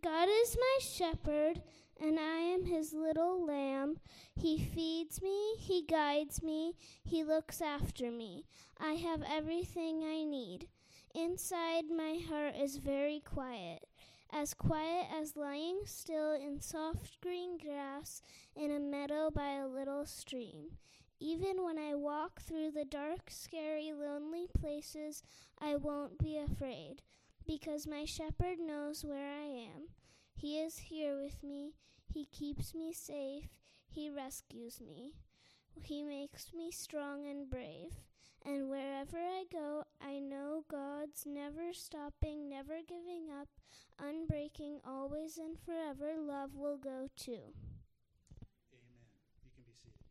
God is my shepherd, and I am his little lamb. He feeds me, he guides me, he looks after me. I have everything I need. Inside my heart is very quiet as lying still in soft green grass in a meadow by a little stream. Even when I walk through the dark, scary, lonely places, I won't be afraid, because my shepherd knows where I am. He is here with me. He keeps me safe. He rescues me. He makes me strong and brave. And wherever I go, I know God's never stopping, never giving up, unbreaking, always and forever love will go too. Amen. You can be seated.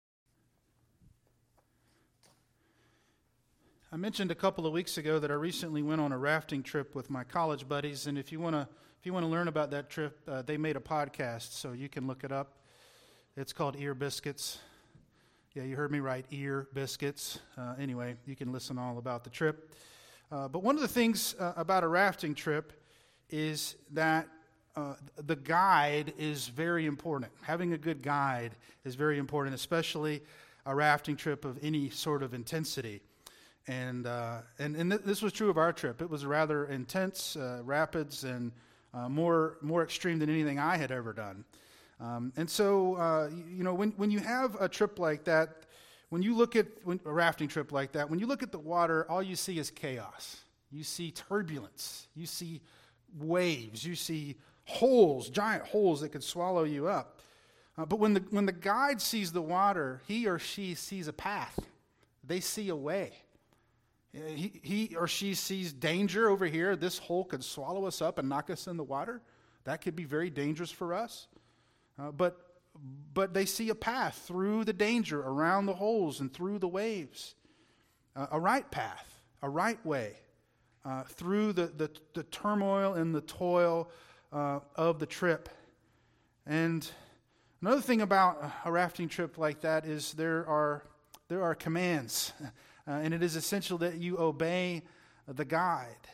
I mentioned a couple of weeks ago that I recently went on a rafting trip with my college buddies, and if you want to learn about that trip, they made a podcast, so you can look it up. It's called Ear Biscuits. Yeah, you heard me right, Ear Biscuits. Anyway, you can listen all about the trip. But one of the things about a rafting trip is that the guide is very important. Having a good guide is very important, especially a rafting trip of any sort of intensity. And this was true of our trip. It was rather intense, rapids, and more extreme than anything I had ever done. And so, when you have a trip like that, when you look at a rafting trip like that, when you look at the water, all you see is chaos. You see turbulence. You see waves. You see holes, giant holes that could swallow you up. But when the guide sees the water, he or she sees a path. They see a way. He or she sees danger over here. This hole could swallow us up and knock us in the water. That could be very dangerous for us. But they see a path through the danger, around the holes and through the waves. A right path, a right way, through the turmoil and the toil of the trip. And another thing about a rafting trip like that is there are commands. And it is essential that you obey the guide.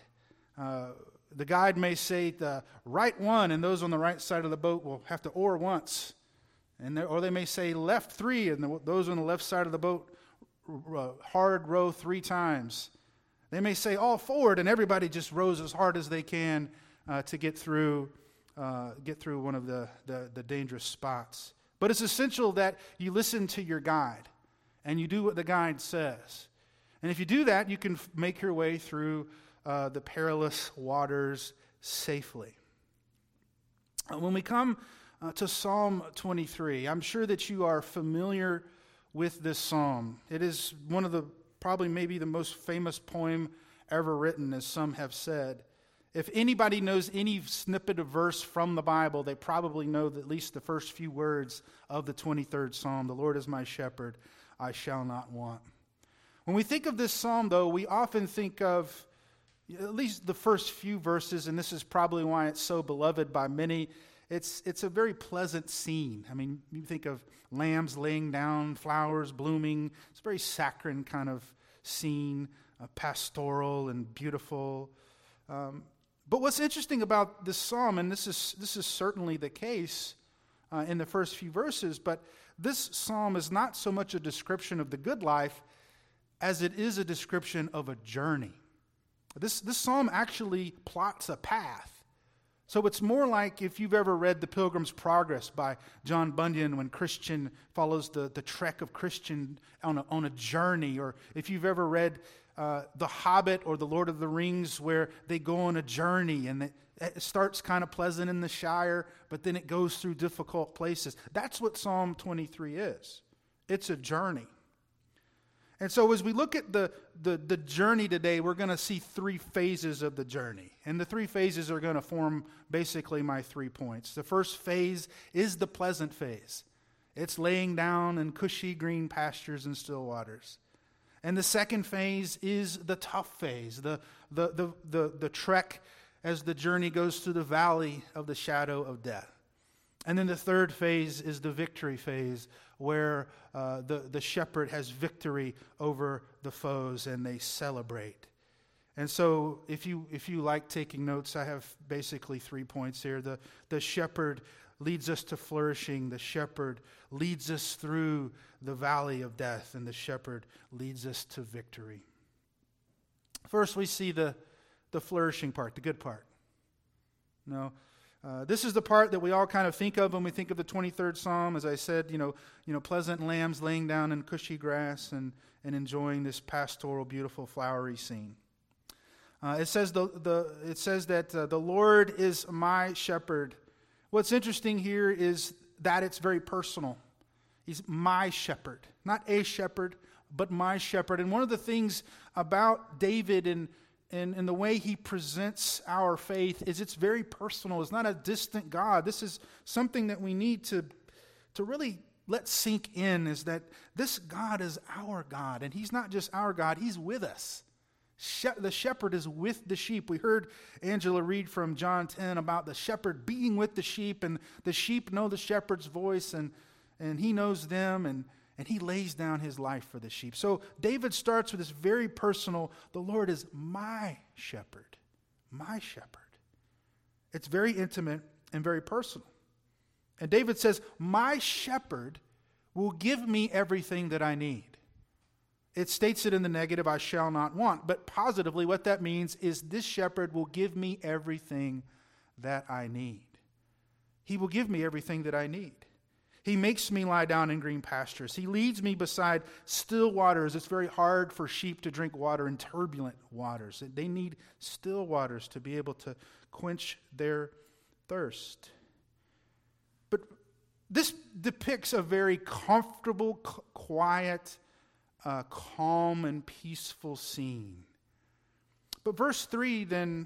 The guide may say the right one, and those on the right side of the boat will have to oar once. Or they may say left 3, and those on the left side of the boat hard row 3 times. They may say all forward, and everybody just rows as hard as they can to get through one of the dangerous spots. But it's essential that you listen to your guide, and you do what the guide says. And if you do that, you can make your way through the perilous waters safely. When we come to Psalm 23, I'm sure that you are familiar with this psalm. It is one of the, probably maybe the most famous poem ever written, as some have said. If anybody knows any snippet of verse from the Bible, they probably know at least the first few words of the 23rd Psalm. The Lord is my shepherd, I shall not want. When we think of this psalm, though, we often think of at least the first few verses, and this is probably why it's so beloved by many. It's a very pleasant scene. I mean, you think of lambs laying down, flowers blooming. It's a very saccharine kind of scene, pastoral and beautiful. But what's interesting about this psalm, and this is certainly the case in the first few verses, but this psalm is not so much a description of the good life as it is a description of a journey. This psalm actually plots a path. So it's more like if you've ever read The Pilgrim's Progress by John Bunyan, when Christian follows the trek of Christian on a journey, or if you've ever read The Hobbit or The Lord of the Rings, where they go on a journey and it starts kind of pleasant in the Shire, but then it goes through difficult places. That's what Psalm 23 is. It's a journey. And so as we look at the journey today, we're going to see 3 phases of the journey. And the 3 phases are going to form basically my 3 points. The first phase is the pleasant phase. It's laying down in cushy green pastures and still waters. And the second phase is the tough phase, the trek as the journey goes through the valley of the shadow of death. And then the third phase is the victory phase, where the shepherd has victory over the foes and they celebrate. And so if you like taking notes, I have basically 3 points here. The shepherd leads us to flourishing. The shepherd leads us through the valley of death, and the shepherd leads us to victory. First, we see the flourishing part, the good part. This is the part that we all kind of think of when we think of the 23rd Psalm. As I said, pleasant lambs laying down in cushy grass and enjoying this pastoral, beautiful, flowery scene. It says that the Lord is my shepherd. What's interesting here is that it's very personal. He's my shepherd, not a shepherd, but my shepherd. And one of the things about David and the way he presents our faith is it's very personal. It's not a distant God. This is something that we need to really let sink in, is that this God is our God. And he's not just our God, he's with us. The shepherd is with the sheep. We heard Angela read from John 10 about the shepherd being with the sheep, and the sheep know the shepherd's voice, and he knows them, and he lays down his life for the sheep. So David starts with this very personal, the Lord is my shepherd, my shepherd. It's very intimate and very personal. And David says, my shepherd will give me everything that I need. It states it in the negative, I shall not want. But positively, what that means is this shepherd will give me everything that I need. He will give me everything that I need. He makes me lie down in green pastures. He leads me beside still waters. It's very hard for sheep to drink water in turbulent waters. They need still waters to be able to quench their thirst. But this depicts a very comfortable, quiet, calm and peaceful scene. But verse 3 then,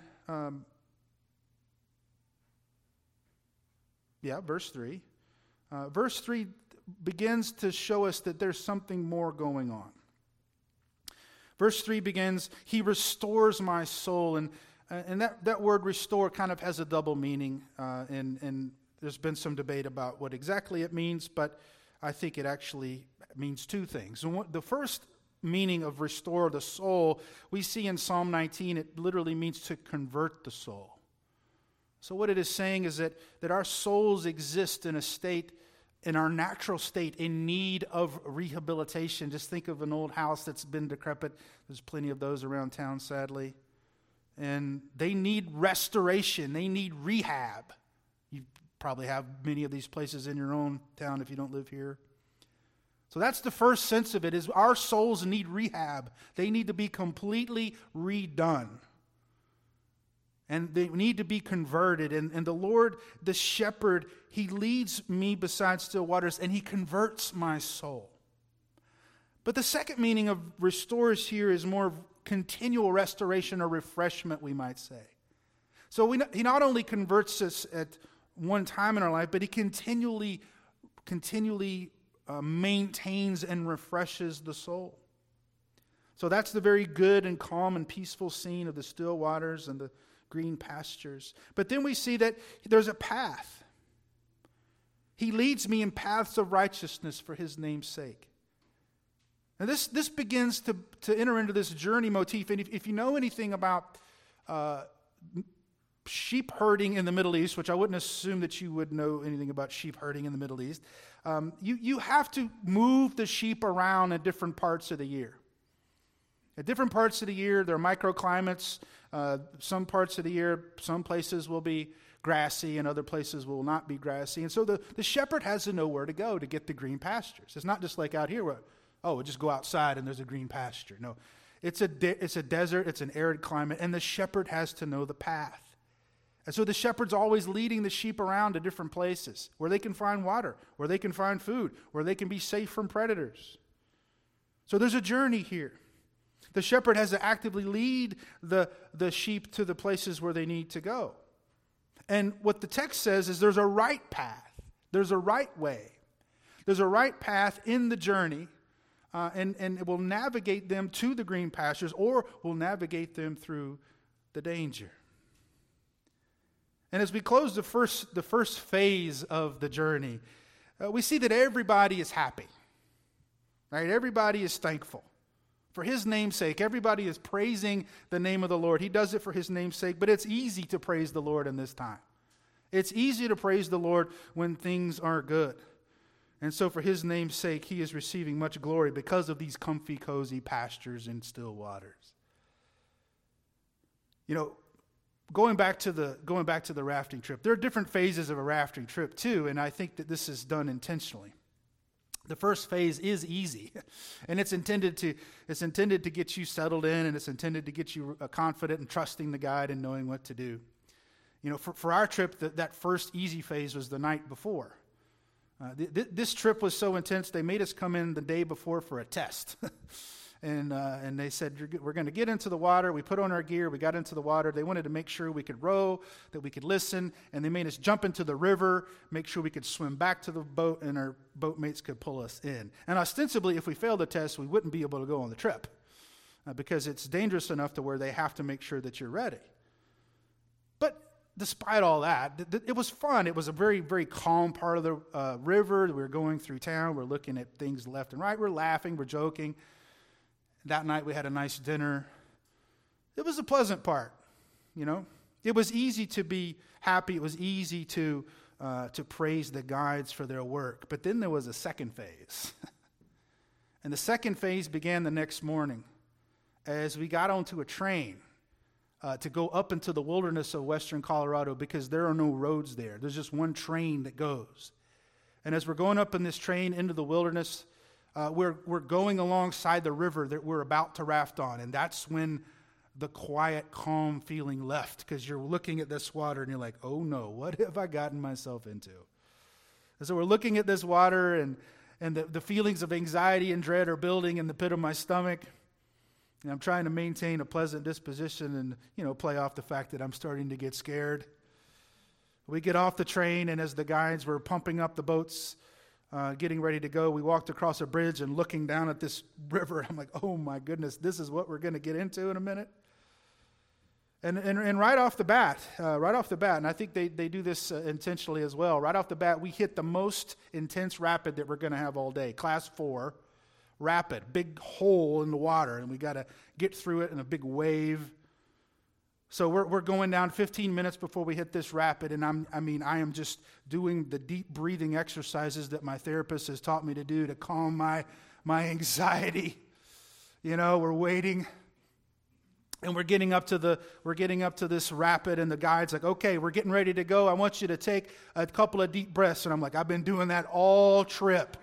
verse 3. Verse 3 begins to show us that there's something more going on. Verse 3 begins, he restores my soul. And that word restore kind of has a double meaning. And there's been some debate about what exactly it means, but I think it actually means two things. And the first meaning of restore the soul, we see in Psalm 19, it literally means to convert the soul. So what it is saying is that our souls exist in a state, in our natural state, in need of rehabilitation. Just think of an old house that's been decrepit. There's plenty of those around town, sadly. And they need restoration. They need rehab. You probably have many of these places in your own town if you don't live here. So that's the first sense of it, is our souls need rehab. They need to be completely redone. And they need to be converted. And the Lord, the shepherd, he leads me beside still waters, and he converts my soul. But the second meaning of restores here is more continual restoration or refreshment, we might say. So he not only converts us at one time in our life, but he continually maintains and refreshes the soul. So that's the very good and calm and peaceful scene of the still waters and the green pastures. But then we see that there's a path. He leads me in paths of righteousness for his name's sake. And this begins to enter into this journey motif. And if you know anything about sheep herding in the Middle East, which I wouldn't assume that you would know anything about sheep herding in the Middle East, you have to move the sheep around in different parts of the year. At different parts of the year, there are microclimates. Some parts of the year, some places will be grassy and other places will not be grassy. And so the shepherd has to know where to go to get the green pastures. It's not just like out here where, we'll just go outside and there's a green pasture. No, it's a desert, it's an arid climate, and the shepherd has to know the path. And so the shepherd's always leading the sheep around to different places where they can find water, where they can find food, where they can be safe from predators. So there's a journey here. The shepherd has to actively lead the sheep to the places where they need to go. And what the text says is there's a right path. There's a right way. There's a right path in the journey, and it will navigate them to the green pastures or will navigate them through the danger. And as we close the first phase of the journey, we see that everybody is happy. Right? Everybody is thankful For his name's sake. Everybody is praising the name of the Lord. He does it for his name's sake, but it's easy to praise the Lord in this time. It's easy to praise the Lord when things aren't good. And so for his name's sake, he is receiving much glory because of these comfy, cozy pastures and still waters. You know, going back to the rafting trip, there are different phases of a rafting trip too, and I think that this is done intentionally. The first phase is easy, and it's intended to get you settled in, and it's intended to get you confident and trusting the guide and knowing what to do. You know, for our trip, that first easy phase was the night before. This trip was so intense, they made us come in the day before for a test. And they said, we're going to get into the water. We put on our gear. We got into the water. They wanted to make sure we could row, that we could listen. And they made us jump into the river, make sure we could swim back to the boat, and our boatmates could pull us in. And ostensibly, if we failed the test, we wouldn't be able to go on the trip because it's dangerous enough to where they have to make sure that you're ready. But despite all that, it was fun. It was a very, very calm part of the river. We were going through town. We're looking at things left and right. We're laughing. We're joking. That night we had a nice dinner. It was a pleasant part, you know. It was easy to be happy. It was easy to praise the guides for their work. But then there was a second phase. And the second phase began the next morning as we got onto a train to go up into the wilderness of western Colorado because there are no roads there. There's just one train that goes. And as we're going up in this train into the wilderness, we're going alongside the river that we're about to raft on, and that's when the quiet, calm feeling left, because you're looking at this water and you're like, oh no, what have I gotten myself into? And so we're looking at this water, and the feelings of anxiety and dread are building in the pit of my stomach, and I'm trying to maintain a pleasant disposition and, you know, play off the fact that I'm starting to get scared. We get off the train, and as the guides were pumping up the boats, getting ready to go, we walked across a bridge and looking down at this river. I'm like, oh my goodness, this is what we're going to get into in a minute. And right off the bat, and I think they do this intentionally as well, right off the bat, we hit the most intense rapid that we're going to have all day, class 4 rapid, big hole in the water, and we got to get through it in a big wave. So we're going down 15 minutes before we hit this rapid, and I am just doing the deep breathing exercises that my therapist has taught me to do to calm my anxiety. You know, we're waiting, and we're getting up to this rapid, and the guide's like, okay, we're getting ready to go. I want you to take a couple of deep breaths, and I'm like, I've been doing that all trip.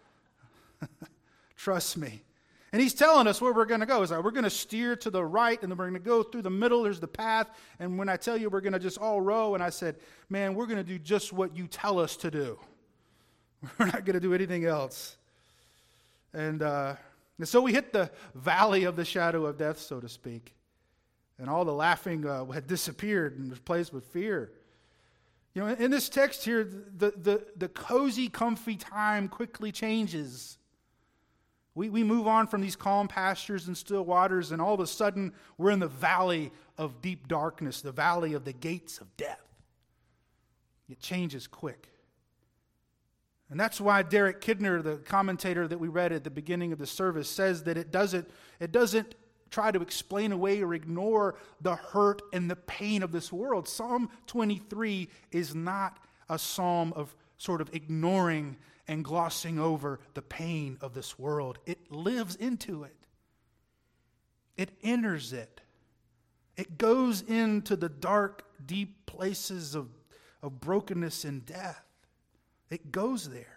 Trust me. And he's telling us where we're going to go. He's like, we're going to steer to the right, and then we're going to go through the middle. There's the path. And when I tell you we're going to just all row, and I said, man, we're going to do just what you tell us to do. We're not going to do anything else. And so we hit the valley of the shadow of death, so to speak. And all the laughing had disappeared and was replaced with fear. You know, in this text here, the cozy, comfy time quickly changes. We move on from these calm pastures and still waters, and all of a sudden, we're in the valley of deep darkness, the valley of the gates of death. It changes quick. And that's why Derek Kidner, the commentator that we read at the beginning of the service, says that it doesn't try to explain away or ignore the hurt and the pain of this world. Psalm 23 is not a psalm of sort of ignoring and glossing over the pain of this world. It lives into it. It enters it. It goes into the dark, deep places of brokenness and death. It goes there.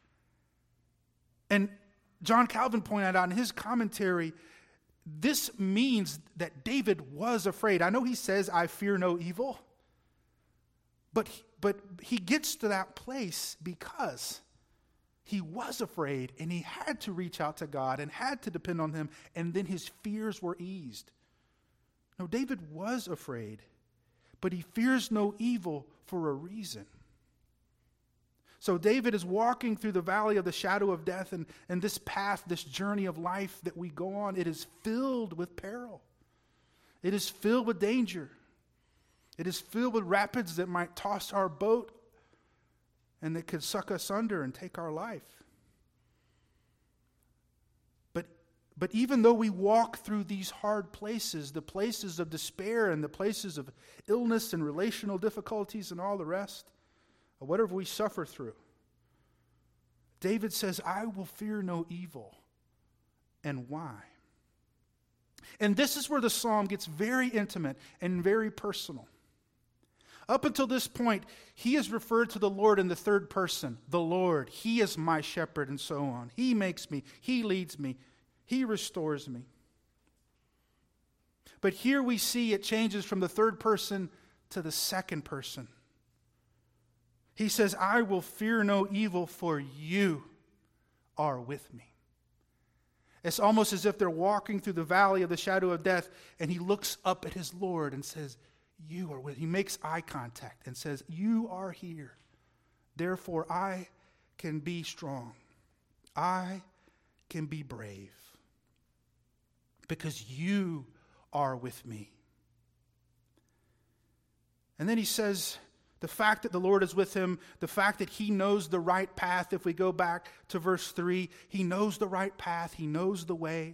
And John Calvin pointed out in his commentary, this means that David was afraid. I know he says, I fear no evil. But he gets to that place because he was afraid, and he had to reach out to God and had to depend on him, and then his fears were eased. No, David was afraid, but he fears no evil for a reason. So David is walking through the valley of the shadow of death, and this path, this journey of life that we go on, it is filled with peril. It is filled with danger. It is filled with rapids that might toss our boat and that could suck us under and take our life. But even though we walk through these hard places, the places of despair and the places of illness and relational difficulties and all the rest, or whatever we suffer through, David says, I will fear no evil. And why? And this is where the psalm gets very intimate and very personal. Up until this point, he has referred to the Lord in the third person. The Lord, he is my shepherd, and so on. He makes me, he leads me, he restores me. But here we see it changes from the third person to the second person. He says, I will fear no evil, for you are with me. It's almost as if they're walking through the valley of the shadow of death, and he looks up at his Lord and says, you are with me. He makes eye contact and says, you are here. Therefore, I can be strong. I can be brave. Because you are with me. And then he says, the fact that the Lord is with him, the fact that he knows the right path, if we go back to verse 3, he knows the right path, he knows the way.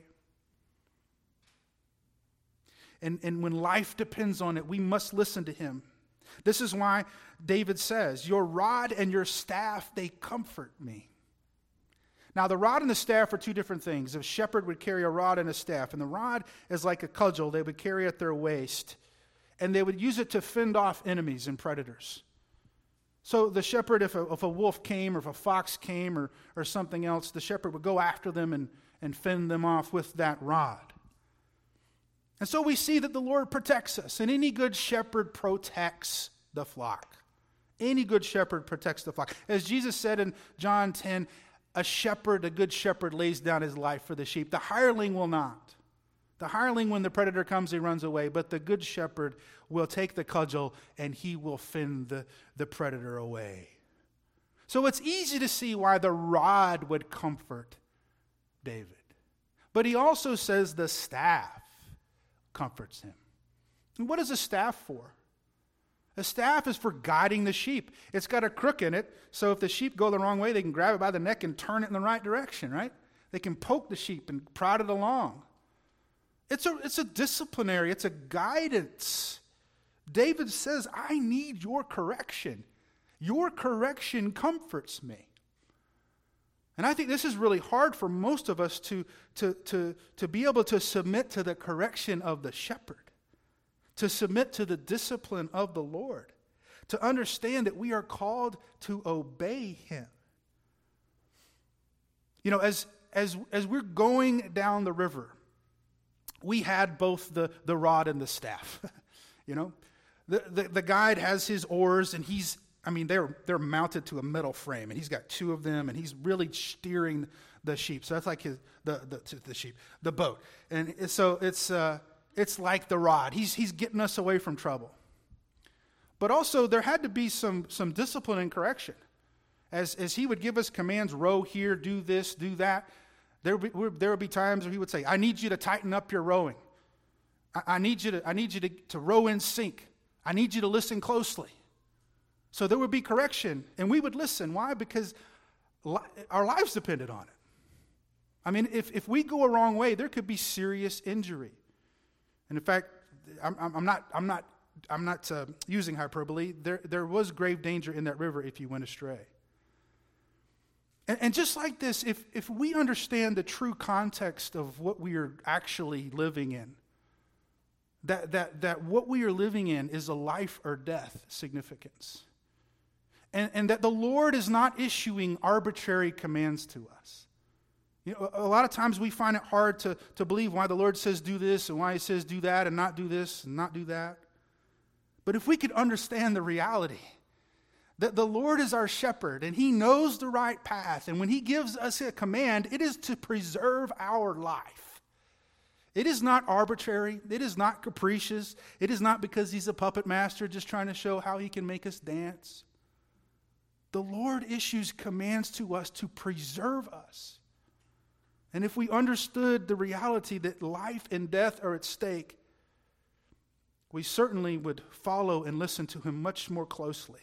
And when life depends on it, we must listen to him. This is why David says, your rod and your staff, they comfort me. Now, the rod and the staff are two different things. A shepherd would carry a rod and a staff, and the rod is like a cudgel they would carry at their waist, and they would use it to fend off enemies and predators. So the shepherd, if a wolf came or if a fox came or something else, the shepherd would go after them and fend them off with that rod. And so we see that the Lord protects us, and any good shepherd protects the flock. Any good shepherd protects the flock. As Jesus said in John 10, a good shepherd lays down his life for the sheep. The hireling will not. The hireling, when the predator comes, he runs away. But the good shepherd will take the cudgel and he will fend the predator away. So it's easy to see why the rod would comfort David. But he also says the staff comforts him. And what is a staff for? A staff is for guiding the sheep. It's got a crook in it, so if the sheep go the wrong way, they can grab it by the neck and turn it in the right direction, right? They can poke the sheep and prod it along. It's a disciplinary, it's a guidance. David says, I need your correction. Your correction comforts me. And I think this is really hard for most of us to be able to submit to the correction of the shepherd, to submit to the discipline of the Lord, to understand that we are called to obey him. You know, as we're going down the river, we had both the rod and the staff. You know, the guide has his oars, and they're mounted to a metal frame, and he's got two of them, and he's really steering the sheep. So that's like the boat, and so it's like the rod. He's getting us away from trouble. But also there had to be some discipline and correction, as he would give us commands: row here, do this, do that. There would be times where he would say, I need you to tighten up your rowing. I need you to row in sync. I need you to listen closely. So there would be correction, and we would listen. Why? Because our lives depended on it. I mean, if we go a wrong way, there could be serious injury. And in fact, I'm not using hyperbole. There was grave danger in that river if you went astray. And just like this, if we understand the true context of what we are actually living in, that what we are living in is a life or death significance, and that the Lord is not issuing arbitrary commands to us. You know, a lot of times we find it hard to believe why the Lord says do this and why he says do that and not do this and not do that. But if we could understand the reality that the Lord is our shepherd and he knows the right path, and when he gives us a command, it is to preserve our life. It is not arbitrary. It is not capricious. It is not because he's a puppet master just trying to show how he can make us dance. The Lord issues commands to us to preserve us. And if we understood the reality that life and death are at stake, we certainly would follow and listen to him much more closely.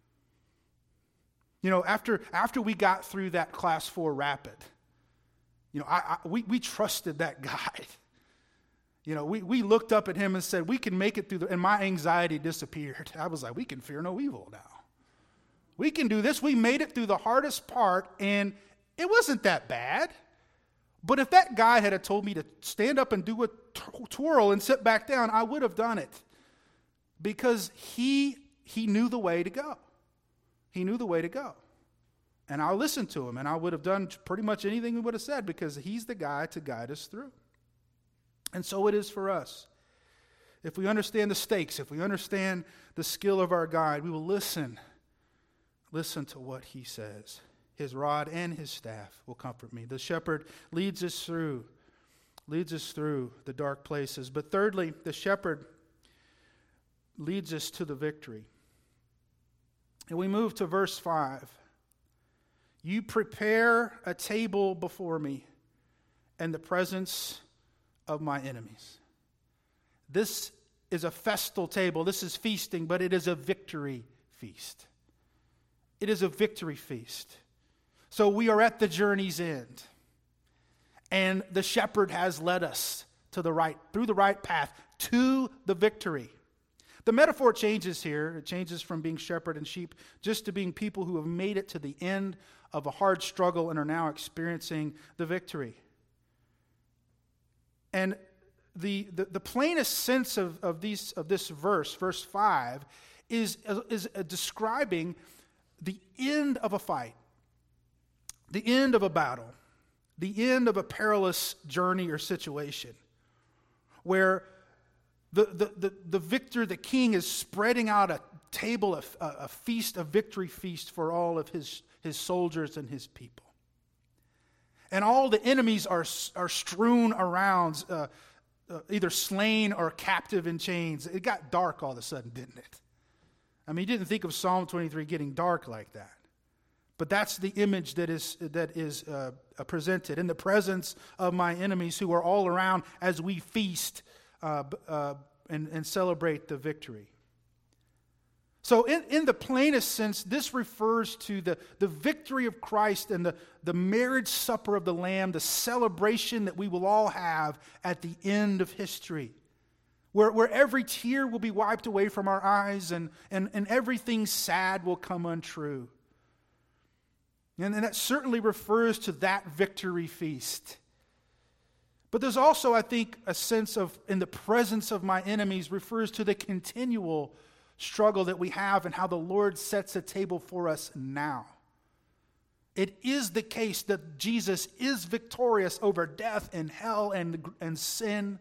You know, after we got through that Class 4 rapid, We trusted that guide. We looked up at him and said, we can make it through, and my anxiety disappeared. I was like, we can fear no evil now. We can do this. We made it through the hardest part, and it wasn't that bad. But if that guy had told me to stand up and do a twirl and sit back down, I would have done it. Because he knew the way to go. He knew the way to go. And I listened to him, and I would have done pretty much anything he would have said, because he's the guy to guide us through. And so it is for us. If we understand the stakes, if we understand the skill of our guide, we will listen. Listen to what he says. His rod and his staff will comfort me. The shepherd leads us through the dark places. But thirdly, the shepherd leads us to the victory. And we move to verse 5. You prepare a table before me in the presence of my enemies. This is a festal table. This is feasting, but it is a victory feast. It is a victory feast. So we are at the journey's end. And the shepherd has led us through the right path to the victory. The metaphor changes here. It changes from being shepherd and sheep just to being people who have made it to the end of a hard struggle and are now experiencing the victory. And the plainest sense of this verse 5, is describing the end of a fight, the end of a battle, the end of a perilous journey or situation, where the victor, the king, is spreading out a table, a feast, a victory feast for all of his soldiers and his people. And all the enemies are strewn around, either slain or captive in chains. It got dark all of a sudden, didn't it? I mean, you didn't think of Psalm 23 getting dark like that. But that's the image that is presented in the presence of my enemies who are all around as we feast and celebrate the victory. So in the plainest sense, this refers to the victory of Christ and the marriage supper of the Lamb, the celebration that we will all have at the end of history, where every tear will be wiped away from our eyes and everything sad will come untrue. And that certainly refers to that victory feast. But there's also, I think, a sense of, in the presence of my enemies, refers to the continual struggle that we have and how the Lord sets a table for us now. It is the case that Jesus is victorious over death and hell and sin,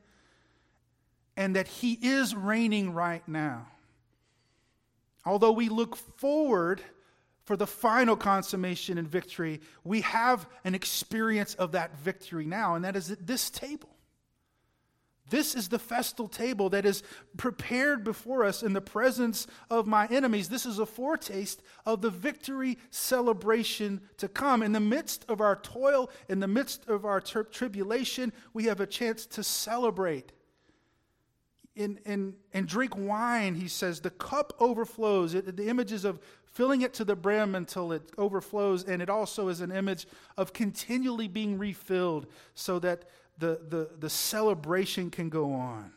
and that he is reigning right now. Although we look forward for the final consummation and victory, we have an experience of that victory now, and that is at this table. This is the festal table that is prepared before us in the presence of my enemies. This is a foretaste of the victory celebration to come. In the midst of our toil, in the midst of our tribulation, we have a chance to celebrate and drink wine, he says. The cup overflows. The images of filling it to the brim until it overflows, and it also is an image of continually being refilled so that the celebration can go on.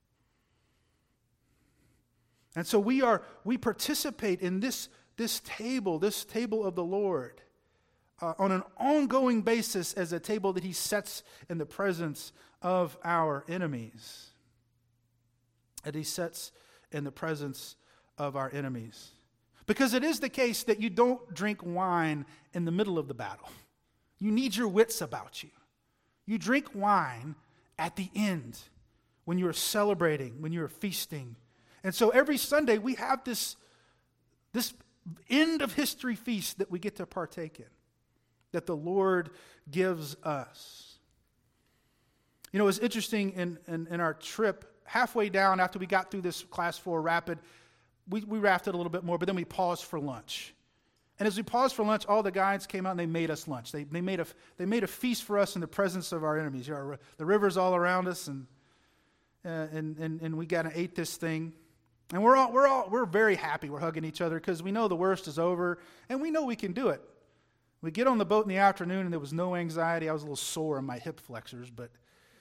And so we participate in this table of the Lord, on an ongoing basis as a table that he sets in the presence of our enemies. That he sets in the presence of our enemies. Because it is the case that you don't drink wine in the middle of the battle. You need your wits about you. You drink wine at the end, when you are celebrating, when you are feasting. And so every Sunday we have this end of history feast that we get to partake in, that the Lord gives us. You know, it was interesting in our trip, halfway down after we got through this Class 4 rapid, we rafted a little bit more, but then we paused for lunch. And as we paused for lunch, all the guides came out and they made us lunch. They made a feast for us in the presence of our enemies. The river's all around us, and we got to ate this thing. And we're very happy. We're hugging each other because we know the worst is over, and we know we can do it. We get on the boat in the afternoon, and there was no anxiety. I was a little sore in my hip flexors, but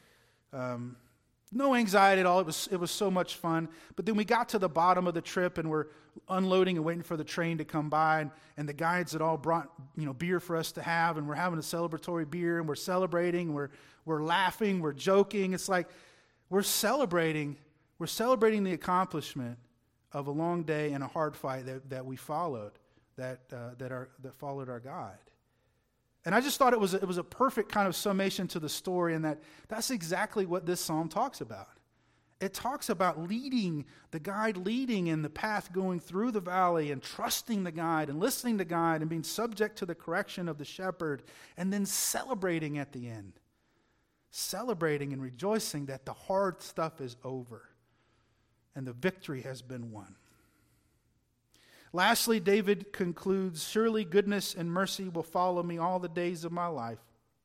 no anxiety at all. It was so much fun. But then we got to the bottom of the trip, and we're unloading and waiting for the train to come by, and the guides had all brought beer for us to have, and we're having a celebratory beer, and we're celebrating, we're laughing, we're joking. It's like we're celebrating the accomplishment of a long day and a hard fight that we followed, that followed our guide. And I just thought it was a perfect kind of summation to the story, and that's exactly what this psalm talks about. It talks about the guide leading in the path going through the valley, and trusting the guide and listening to guide and being subject to the correction of the shepherd, and then celebrating at the end. Celebrating and rejoicing that the hard stuff is over and the victory has been won. Lastly, David concludes, surely goodness and mercy will follow me all the days of my life.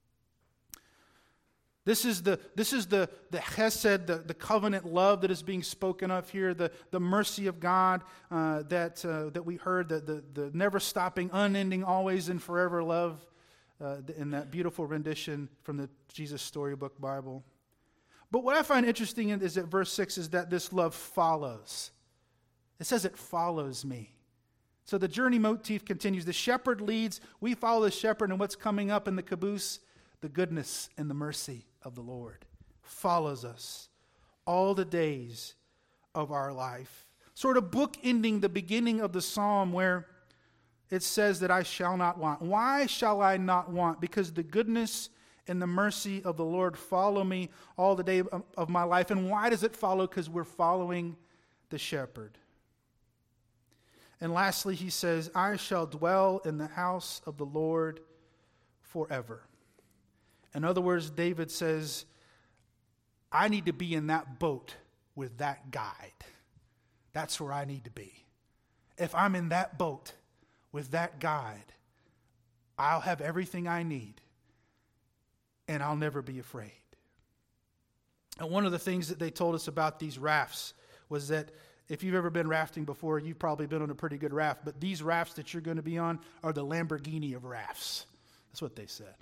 This is the chesed, the covenant love that is being spoken of here, the mercy of God that we heard, the never-stopping, unending, always and forever love in that beautiful rendition from the Jesus Storybook Bible. But what I find interesting is that verse 6 is that this love follows. It says it follows me. So the journey motif continues. The shepherd leads. We follow the shepherd, and what's coming up in the caboose? The goodness and the mercy of the Lord follows us all the days of our life. Sort of bookending the beginning of the psalm where it says that I shall not want. Why shall I not want? Because the goodness and the mercy of the Lord follow me all the day of my life. And why does it follow? Because we're following the shepherd. And lastly, he says, I shall dwell in the house of the Lord forever. In other words, David says, I need to be in that boat with that guide. That's where I need to be. If I'm in that boat with that guide, I'll have everything I need, and I'll never be afraid. And one of the things that they told us about these rafts was that if you've ever been rafting before, you've probably been on a pretty good raft, but these rafts that you're going to be on are the Lamborghini of rafts. That's what they said.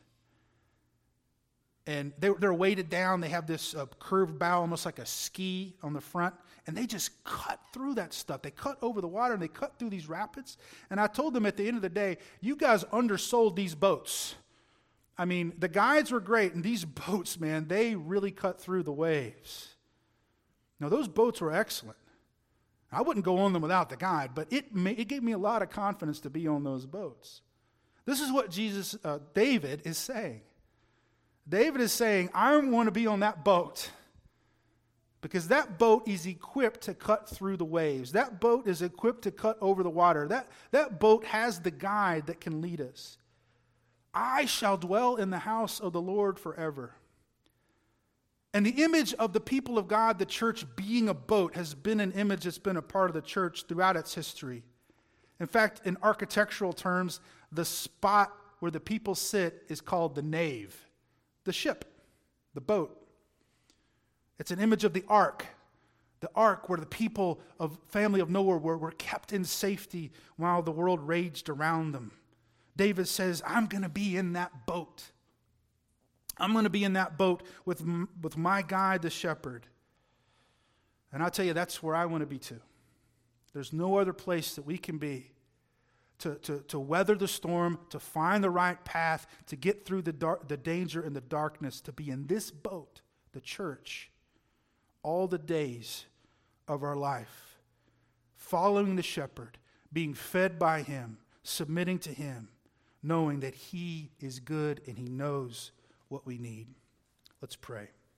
And they're weighted down. They have this curved bow, almost like a ski on the front, and they just cut through that stuff. They cut over the water, and they cut through these rapids. And I told them at the end of the day, you guys undersold these boats. I mean, the guides were great, and these boats, man, they really cut through the waves. Now, those boats were excellent. I wouldn't go on them without the guide, but it gave me a lot of confidence to be on those boats. This is what David is saying. David is saying, I want to be on that boat because that boat is equipped to cut through the waves. That boat is equipped to cut over the water. That boat has the guide that can lead us. I shall dwell in the house of the Lord forever. And the image of the people of God, the church being a boat, has been an image that's been a part of the church throughout its history. In fact, in architectural terms, the spot where the people sit is called the nave, the ship, the boat. It's an image of the ark where the people of family of Noah were kept in safety while the world raged around them. David says, I'm going to be in that boat. I'm going to be in that boat with my guide, the shepherd. And I'll tell you, that's where I want to be too. There's no other place that we can be to weather the storm, to find the right path, to get through the danger and the darkness, to be in this boat, the church, all the days of our life, following the shepherd, being fed by him, submitting to him, knowing that he is good and he knows what we need. Let's pray.